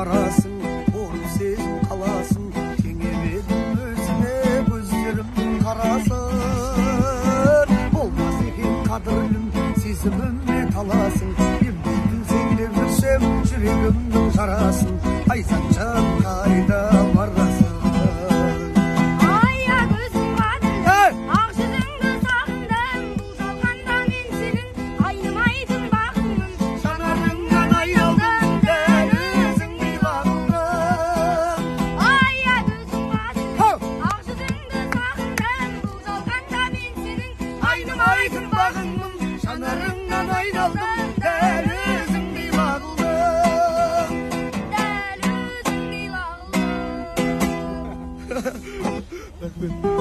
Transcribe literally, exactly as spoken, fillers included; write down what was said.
барасың, торып сезім қаласың, теңемедім өзіме көздерімнің қарасын. Болмас екен қадірлім, сезіміме таласың, емдейтін сен деп жүрсем жүрегімнің жарасын. Айзатжан қайда барасың? Айдың бағыңмын, жанарыңнан айналдым, дәл өзіңдей бағылдым. Дәл өзіңдей бағылдым.